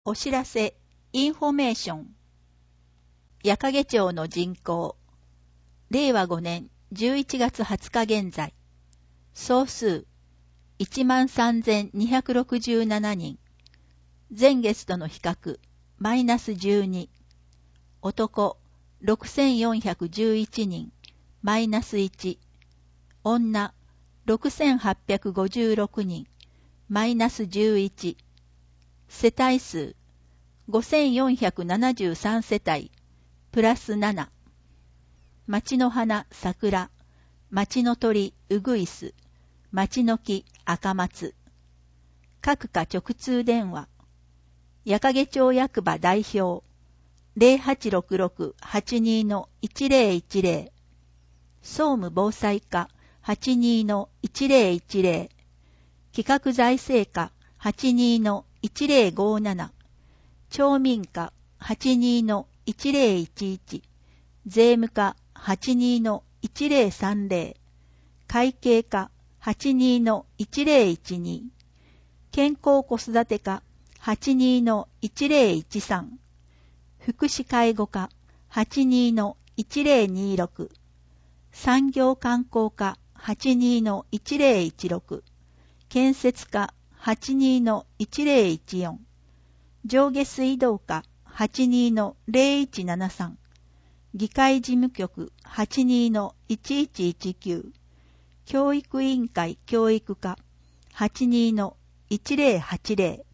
お知らせ、インフォメーション。矢掛町の人口。令和5年11月20日現在。総数、13,267人。前月との比較、マイナス12。男、6,411人、マイナス1。女、6,856人、マイナス11。世帯数、5,473世帯、プラス7。町の花、桜。町の鳥、ウグイス。町の木、赤松。各課直通電話。矢掛町役場代表。0866-82-1010。総務防災課 82-1010。企画財政課 82-1057。町民課 82-1011。税務課 82-1030。会計課 82-1012。健康子育て課 82-1013。福祉介護課 82-1026。産業観光課 82-1016。建設課 82-1014。上下水道課 82-0173。議会事務局 82-1119。教育委員会教育課 82-1080。